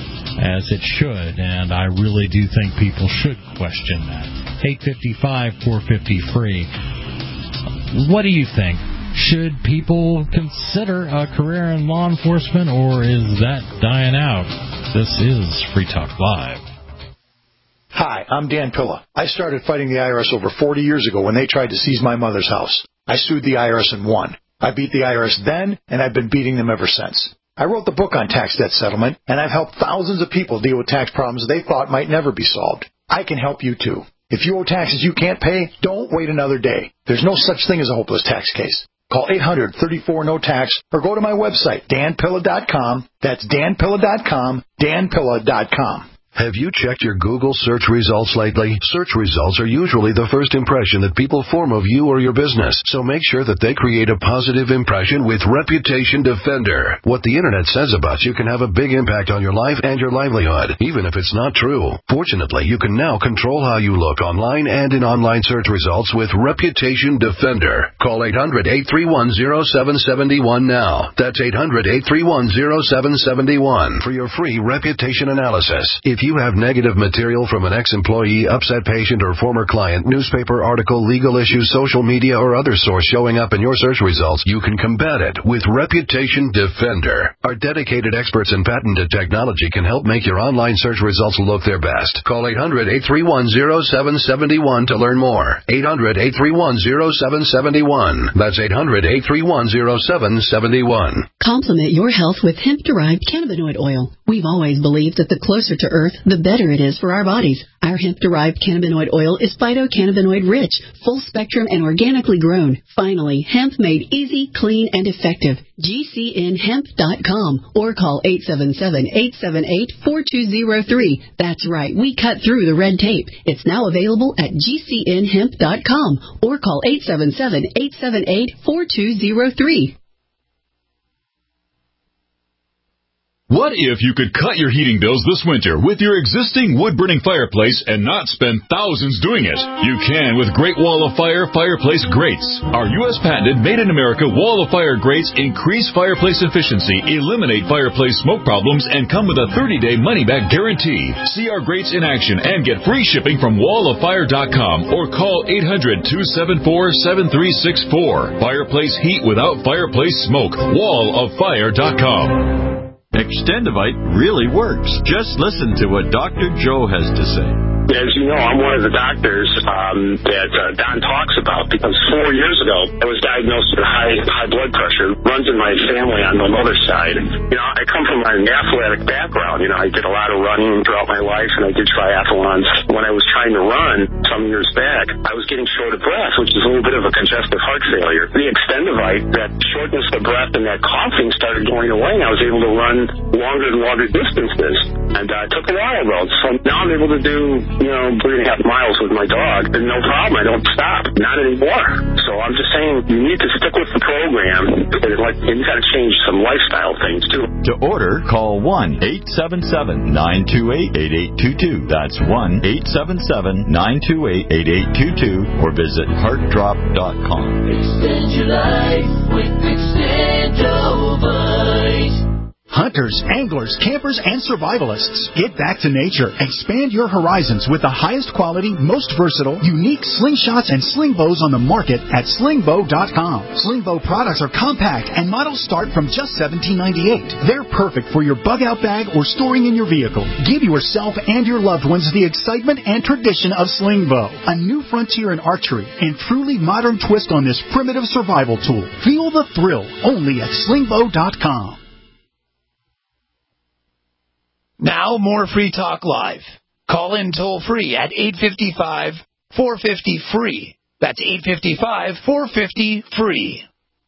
As it should, and I really do think people should question that. eight five five, four five zero, free. What do you think? Should people consider a career in law enforcement, or is that dying out? This is Free Talk Live. Hi, I'm Dan Pilla. I started fighting the I R S over forty years ago when they tried to seize my mother's house. I sued the I R S and won. I beat the I R S then, and I've been beating them ever since. I wrote the book on tax debt settlement, and I've helped thousands of people deal with tax problems they thought might never be solved. I can help you, too. If you owe taxes you can't pay, don't wait another day. There's no such thing as a hopeless tax case. Call eight hundred, thirty-four, no tax or go to my website, dan pilla dot com. That's dan pilla dot com, dan pilla dot com. Have you checked your Google search results lately? Search results are usually the first impression that people form of you or your business, so make sure that they create a positive impression with Reputation Defender. What the Internet says about you can have a big impact on your life and your livelihood, even if it's not true. Fortunately, you can now control how you look online and in online search results with Reputation Defender. Call eight hundred, eight three one, zero seven seven one now. That's eight hundred, eight three one, zero seven seven one for your free reputation analysis. If you have negative material from an ex-employee, upset patient, or former client, newspaper article, legal issues, social media, or other source showing up in your search results, you can combat it with Reputation Defender. Our dedicated experts in patented technology can help make your online search results look their best. Call eight hundred, eight three one, zero seven seven one to learn more. eight hundred, eight three one, zero seven seven one. That's eight hundred, eight three one, zero seven seven one. Complement your health with hemp-derived cannabinoid oil. We've always believed that the closer to Earth, the better it is for our bodies. Our hemp-derived cannabinoid oil is phytocannabinoid rich, full spectrum, and organically grown. Finally, hemp made easy, clean, and effective. G C N hemp dot com or call eight seven seven, eight seven eight, four two zero three. That's right, we cut through the red tape. It's now available at G C N hemp dot com or call eight seven seven, eight seven eight, four two zero three. What if you could cut your heating bills this winter with your existing wood-burning fireplace and not spend thousands doing it? You can with Great Wall of Fire fireplace grates. Our U S patented made-in-America Wall of Fire grates increase fireplace efficiency, eliminate fireplace smoke problems, and come with a thirty-day money-back guarantee. See our grates in action and get free shipping from wall of fire dot com or call eight hundred, two seven four, seven three six four. Fireplace heat without fireplace smoke. wall of fire dot com. Extendivite really works. Just listen to what Doctor Joe has to say. As you know, I'm one of the doctors um, that uh, Don talks about because four years ago I was diagnosed with high high blood pressure. Runs in my family on my mother's side. You know, I come from an athletic background. You know, I did a lot of running throughout my life, and I did triathlons. When I was trying to run some years back, I was getting short of breath, which is a little bit of a congestive heart failure. The Extendivite, that shortness of breath and that coughing started going away, and I was able to run longer and longer distances. And uh, it took a while, though. So now I'm able to do, you know, three and a half miles with my dog, and no problem. I don't stop. Not anymore. So I'm just saying, you need to stick with the program, and like, you got to change some lifestyle things, too. To order, call one eight seven seven, nine two eight, eight eight two two. That's one eight seven seven, nine two eight, eight eight two two, or visit heart drop dot com. Extend your life with Extendivite. Hunters, anglers, campers, and survivalists. Get back to nature. Expand your horizons with the highest quality, most versatile, unique slingshots and sling bows on the market at sling bow dot com. Sling bow products are compact and models start from just seventeen ninety-eight. They're perfect for your bug out bag or storing in your vehicle. Give yourself and your loved ones the excitement and tradition of sling bow. A new frontier in archery and truly modern twist on this primitive survival tool. Feel the thrill only at sling bow dot com. Now more Free Talk Live. Call in toll free at eight five five, four five zero, free. That's eight five five, four five zero, free.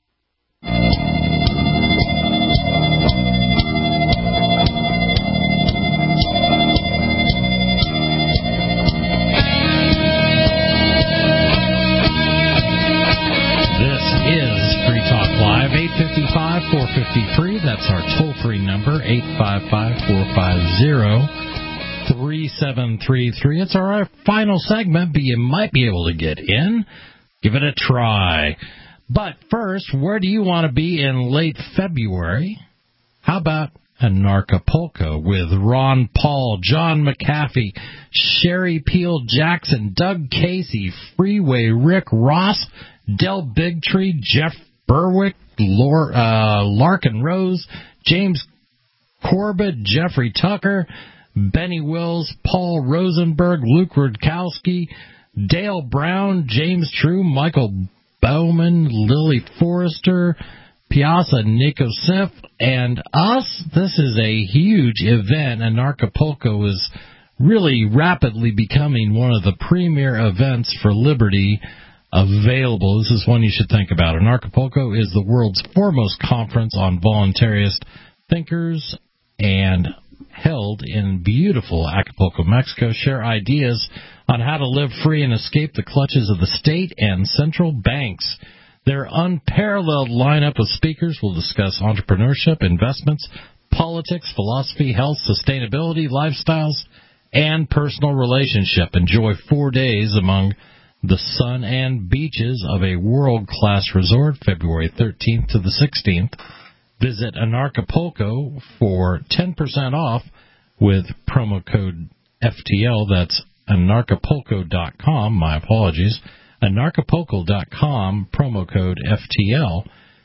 Live, eight five five, four five zero, free. That's our toll-free number, eight five five, four five zero, three seven three three. It's our final segment, but you might be able to get in. Give it a try. But first, where do you want to be in late February? How about Anarchapulco with Ron Paul, John McAfee, Sherry Peel Jackson, Doug Casey, Freeway Rick Ross, Del Bigtree, Jeff Berwick, Lor, uh, Larkin Rose, James Corbett, Jeffrey Tucker, Benny Wills, Paul Rosenberg, Luke Rudkowski, Dale Brown, James True, Michael Bowman, Lily Forrester, Piazza Nico Sif, and us. This is a huge event, and Anarchapulco is really rapidly becoming one of the premier events for liberty available. This is one you should think about. Anarchapulco is the world's foremost conference on voluntarist thinkers, and held in beautiful Acapulco, Mexico, share ideas on how to live free and escape the clutches of the state and central banks. Their unparalleled lineup of speakers will discuss entrepreneurship, investments, politics, philosophy, health, sustainability, lifestyles, and personal relationship. Enjoy four days among the sun and beaches of a world-class resort, February thirteenth to the sixteenth. Visit Anarchapulco for ten percent off with promo code F T L. That's Anarchapulco dot com. My apologies. Anarchapulco dot com, promo code F T L.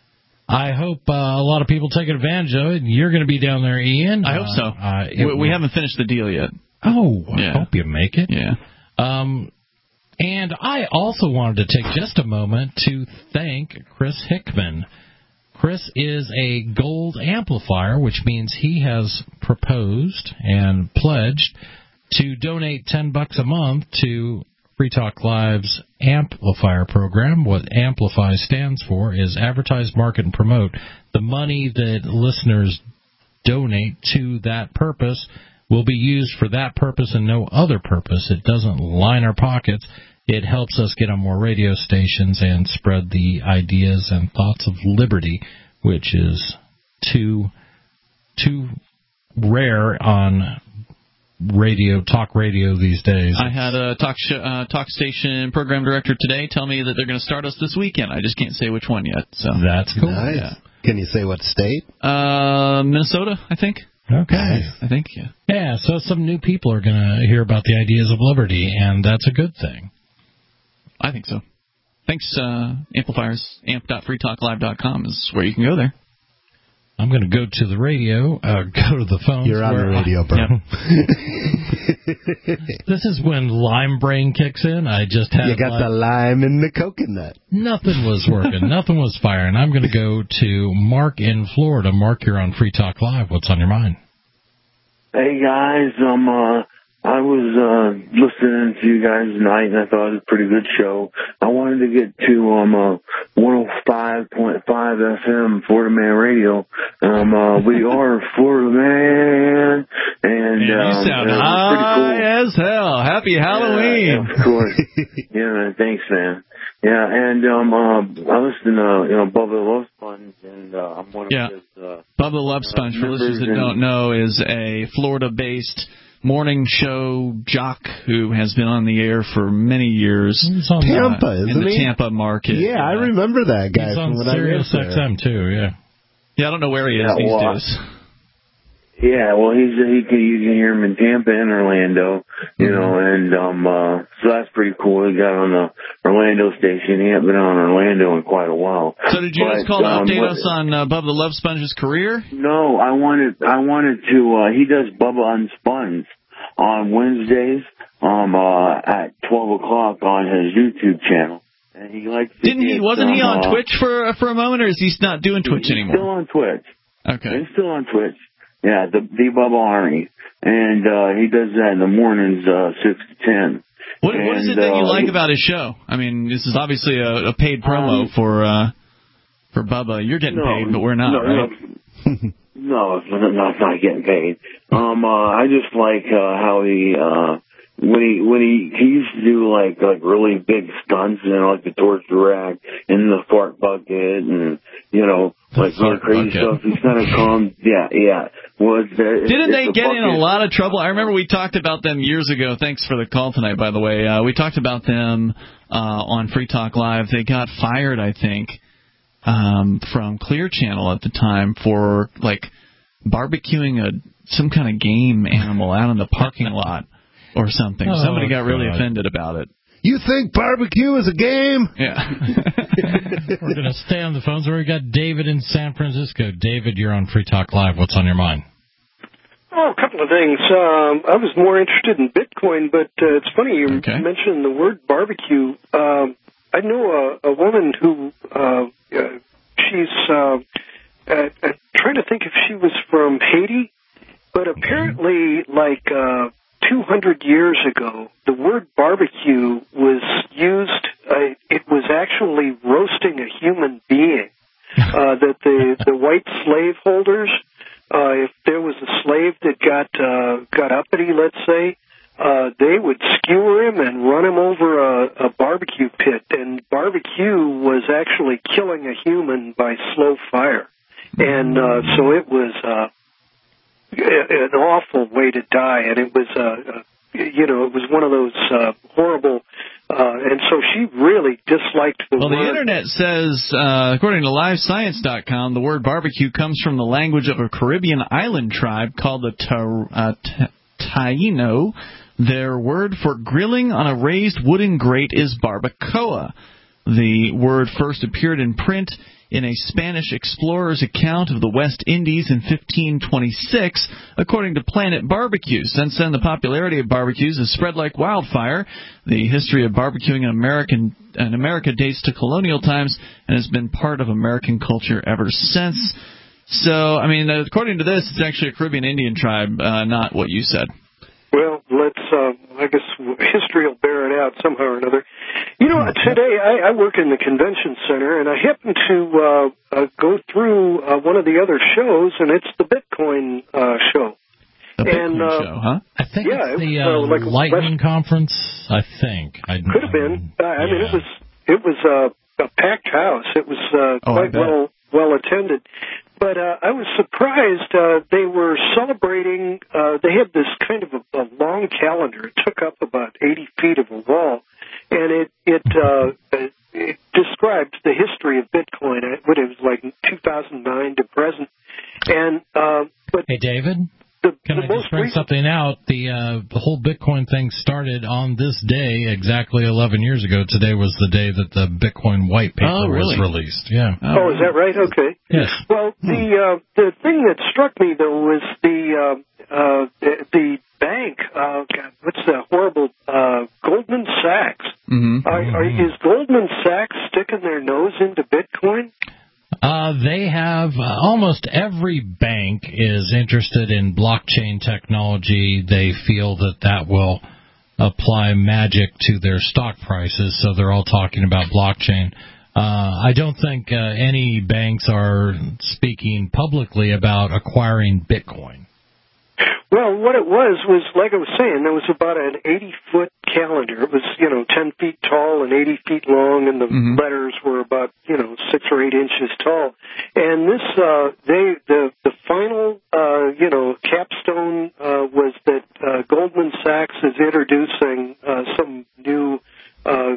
I hope uh, a lot of people take advantage of it. You're going to be down there, Ian. I hope so. Uh, we, we haven't finished the deal yet. Oh, I yeah. hope you make it. Yeah. Um, and I also wanted to take just a moment to thank Chris Hickman. Chris is a gold amplifier, which means he has proposed and pledged to donate ten bucks a month to Free Talk Live's Amplifier program. What Amplify stands for is advertise, market, and promote. The money that listeners donate to that purpose will be used for that purpose and no other purpose. It doesn't line our pockets. It helps us get on more radio stations and spread the ideas and thoughts of liberty, which is too, too rare on radio, talk radio these days. I had a talk sh- uh, talk station program director today tell me that they're going to start us this weekend. I just can't say which one yet. So that's cool. Nice. Yeah. Can you say what state? Uh, Minnesota, I think. Okay. Nice. I think, yeah. Yeah, so some new people are going to hear about the ideas of liberty, and that's a good thing. I think so. Thanks, uh, amplifiers. amp dot free talk live dot com is where you can go there. I'm going to go to the radio, uh, go to the phone. You're on the radio, bro. Yep. This is when lime brain kicks in. I just had You got like, the lime in the coconut. Nothing was working. Nothing was firing. I'm going to go to Mark in Florida. Mark, you're on Free Talk Live. What's on your mind? Hey, guys. Um, uh, I was uh, listening to you guys tonight, and I thought it was a pretty good show. I wanted to get to um, uh, one oh five point five F M, Florida Man Radio. Um, uh, we are Florida Man, and Man, you um, sound uh, high pretty cool. as hell. Happy Halloween. Yeah, of course. Yeah, man. Thanks, man. Yeah, and um, uh, I listen to you know Bubba the Love Sponge, and uh, I'm one of Yeah. his. Uh, Bubba the Love Sponge, for listeners that don't know, is a Florida-based morning show jock who has been on the air for many years. He's on Tampa, uh, isn't in the he? Tampa market. Yeah, I remember that guy. He's on from when Sirius I lived X there. M, too, yeah. Yeah, I don't know where he is Yeah, these well, days. Yeah, well, he's he can you can hear him in Tampa and Orlando, you know, and um, uh, so that's pretty cool. He got on the Orlando station. He hasn't been on Orlando in quite a while. So did you but, just call to um, update what- us on uh, Bubba the Love Sponge's career? No, I wanted I wanted to. Uh, he does Bubba Unspun on Wednesdays, um, uh, at twelve o'clock on his YouTube channel, and he likes. To Didn't he? get Wasn't he some, on uh, Twitch for for a moment, or is he not doing Twitch He's anymore? still on Twitch. Okay. He's still on Twitch. Yeah, the the Bubba Army, and uh, he does that in the mornings, uh, six to ten. What What is it And, that you uh, like he- about his show? I mean, this is obviously a, a paid promo Um, for uh, for Bubba. You're getting No, paid, but we're not, no, right? No, it's not, not, not getting paid. Um, uh, I just like uh, how he uh, when he when he he used to do like like really big stunts, you know, like the torture rack and the fart bucket, and you know, like really fart crazy bucket. stuff. He's kind of calm. Yeah, yeah. Well, it's, it's, Didn't it's they a get in a bucket. lot of trouble? I remember we talked about them years ago. Thanks for the call tonight, by the way. Uh, we talked about them uh, on Free Talk Live. They got fired, I think, um, from Clear Channel at the time for like barbecuing a some kind of game animal out in the parking lot or something. Oh, Somebody got really God. offended about it. You think barbecue is a game? Yeah. We're going to stay on the phones. We got David in San Francisco. David, you're on Free Talk Live. What's on your mind? Oh, a couple of things. Um, I was more interested in Bitcoin, but uh, it's funny you Okay. mentioned the word barbecue. Um, I know a, a woman who uh, uh, she's uh, uh, uh, trying to think if she was from Haiti, but apparently, like uh, two hundred years ago, the word barbecue was used. Uh, it was actually roasting a human being. Uh, that the the white slaveholders. Uh, if there was a slave that got uh, got uppity, let's say, uh, they would skewer him and run him over a, a barbecue pit. And barbecue was actually killing a human by slow fire. And uh, so it was uh, an awful way to die. And it was, uh, you know, it was one of those uh, horrible. Uh, and so she really disliked the Well, word. the internet says, uh, according to live science dot com, the word barbecue comes from the language of a Caribbean island tribe called the Ta- uh, Ta- Taino. Their word for grilling on a raised wooden grate is barbacoa. The word first appeared in print in a Spanish explorer's account of the West Indies in fifteen twenty-six, according to Planet Barbecue. Since then, the popularity of barbecues has spread like wildfire. The history of barbecuing in, American, in America dates to colonial times and has been part of American culture ever since. So, I mean, according to this, it's actually a Caribbean Indian tribe, uh, not what you said. Well, let's, uh, I guess history will bear it out somehow or another. You know, today I, I work in the convention center, and I happen to uh, uh, go through uh, one of the other shows, and it's the Bitcoin uh, show. The Bitcoin and, uh, show, huh? I think yeah, it's it the was, uh, uh, like Lightning West- Conference, I think. I, Could have been. Uh, I mean, it was it was uh, a packed house. It was uh, Oh, I quite bet. well well attended. but uh, I was surprised. Uh, they were celebrating. Uh, they had this kind of a, a long calendar. It took up about eighty feet of a wall, and it it, uh, it described the history of Bitcoin. What it was like two thousand nine to present. And uh, but hey, David. The, Can the I just bring recent... something out? The uh, the whole Bitcoin thing started on this day exactly eleven years ago. Today was the day that the Bitcoin white paper oh, really? was released. Yeah. Oh, is that right? Okay. Yes. Well, the uh, the thing that struck me though was the uh, uh, the, the bank. Uh, God, what's the horrible uh, Goldman Sachs? Mm-hmm. Are, are, is Goldman Sachs sticking their nose into Bitcoin? Uh, they have uh, almost every bank is interested in blockchain technology. They feel that that will apply magic to their stock prices, so they're all talking about blockchain. Uh, I don't think uh, any banks are speaking publicly about acquiring Bitcoin. Well, what it was was, like I was saying, there was about an eighty-foot calendar. It was, you know, ten feet tall and eighty feet long, and the mm-hmm. letters were about, you know, six or eight inches tall. And this, uh, they, the the final, uh, you know, capstone uh, was that uh, Goldman Sachs is introducing uh, some new, uh,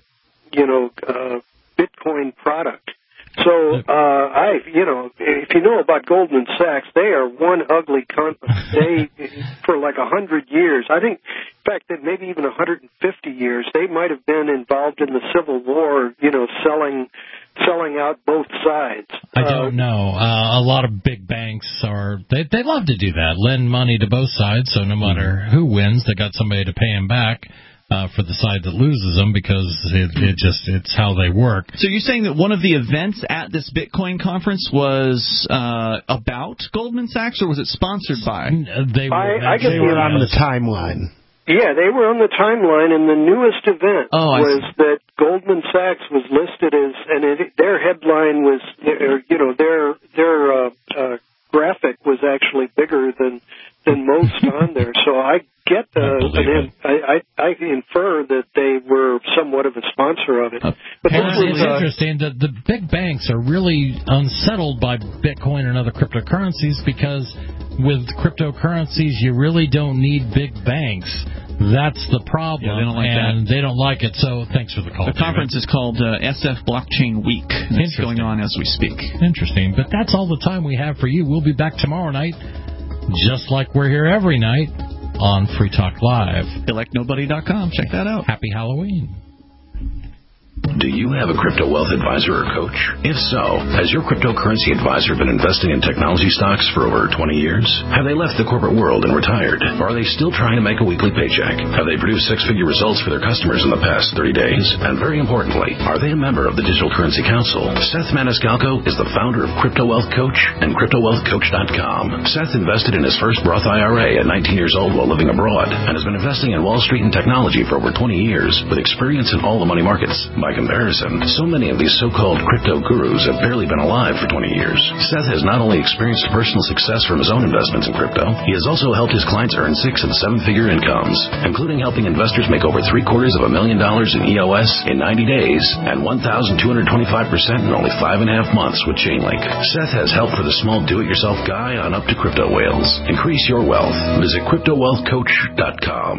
you know, uh, Bitcoin product. So, uh, I, you know, if you know about Goldman Sachs, they are one ugly company. They, for like a hundred years, I think, in fact, that maybe even a hundred and fifty years, they might have been involved in the Civil War, you know, selling, selling out both sides. I don't uh, know. Uh, a lot of big banks are, they, they love to do that, lend money to both sides, so no matter who wins, they got somebody to pay them back. Uh, for the side that loses them, because it, it just it's how they work. So you're saying that one of the events at this Bitcoin conference was uh, about Goldman Sachs, or was it sponsored by? They were, I, I they were on the timeline. Yeah, they were on the timeline, and the newest event oh, was that Goldman Sachs was listed as, and it, their headline was, you know, their their uh, uh, graphic was actually bigger than than most on there. So I get the, an, I, I, I infer that they were somewhat of a sponsor of it. Uh, but and this it's was, uh, interesting that the big banks are really unsettled by Bitcoin and other cryptocurrencies, because with cryptocurrencies, you really don't need big banks. That's the problem, yeah, they don't like and that. they don't like it. So thanks for the call. The conference David. is called uh, S F Blockchain Week. It's going on as we speak. Interesting. But that's all the time we have for you. We'll be back tomorrow night, just like we're here every night on Free Talk Live. elect nobody dot com. Check that out. Happy Halloween. Do you have a crypto wealth advisor or coach? If so, has your cryptocurrency advisor been investing in technology stocks for over twenty years? Have they left the corporate world and retired? Or are they still trying to make a weekly paycheck? Have they produced six-figure results for their customers in the past thirty days? And very importantly, are they a member of the Digital Currency Council? Seth Maniscalco is the founder of Crypto Wealth Coach and crypto wealth coach dot com. Seth invested in his first Roth I R A at nineteen years old while living abroad, and has been investing in Wall Street and technology for over twenty years with experience in all the money markets. By comparison, so many of these so-called crypto gurus have barely been alive for twenty years. Seth has not only experienced personal success from his own investments in crypto, he has also helped his clients earn six and seven-figure incomes, including helping investors make over three-quarters of a million dollars in E O S in ninety days and one thousand two hundred twenty-five percent in only five and a half months with Chainlink. Seth has help for the small do-it-yourself guy on up to crypto whales. Increase your wealth. Visit crypto wealth coach dot com.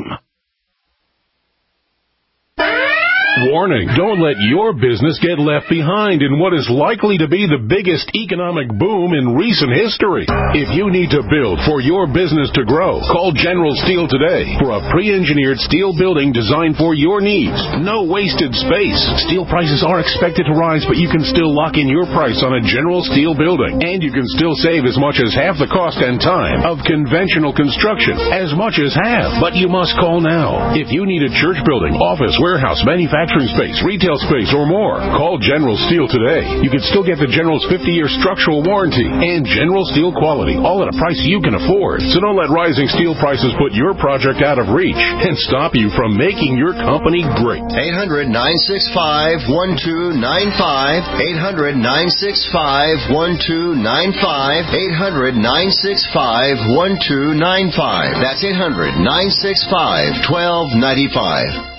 Warning, don't let your business get left behind in what is likely to be the biggest economic boom in recent history. If you need to build for your business to grow, call General Steel today for a pre-engineered steel building designed for your needs. No wasted space. Steel prices are expected to rise, but you can still lock in your price on a General Steel building. And you can still save as much as half the cost and time of conventional construction. As much as half. But you must call now. If you need a church building, office, warehouse, manufacturing space, retail space, or more, call General Steel today. You can still get the General's fifty-year structural warranty and General Steel quality, all at a price you can afford. So don't let rising steel prices put your project out of reach and stop you from making your company great. eight hundred, nine six five, one two nine five. eight hundred, nine six five, one two nine five. eight hundred, nine six five, one two nine five. That's eight hundred, nine six five, one two nine five.